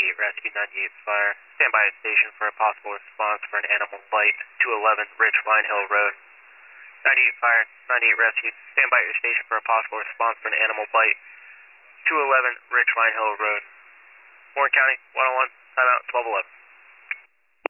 98 rescue, 98 fire. Stand by at station for a possible response for an animal bite, 211 Rich Vine Hill Road. 98 fire, 98 rescue. Stand by at your station for a possible response for an animal bite, 211 Rich Vine Hill Road. Warren County, 101, timeout, 1211.